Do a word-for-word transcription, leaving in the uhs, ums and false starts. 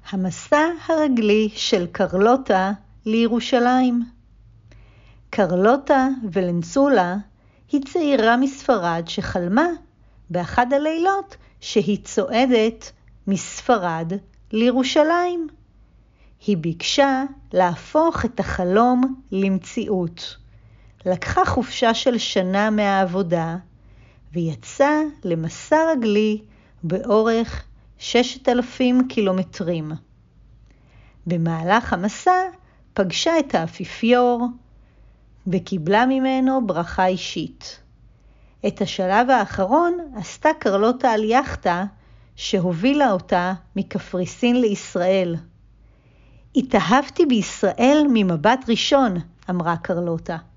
המסע הרגלי של קרלוטה לירושלים. קרלוטה ולנסולה היא צעירה מספרד שחלמה באחד הלילות שהיא צועדת מספרד לירושלים. היא ביקשה להפוך את החלום למציאות. לקחה חופשה של שנה מהעבודה ויצאה למסע רגלי באורך ששת אלפים קילומטרים. במהלך המסע פגשה את האפיפיור וקיבלה ממנו ברכה אישית. את השלב האחרון עשתה קרלוטה על יחטה שהובילה אותה מקפריסין לישראל. התאהבתי בישראל ממבט ראשון, אמרה קרלוטה.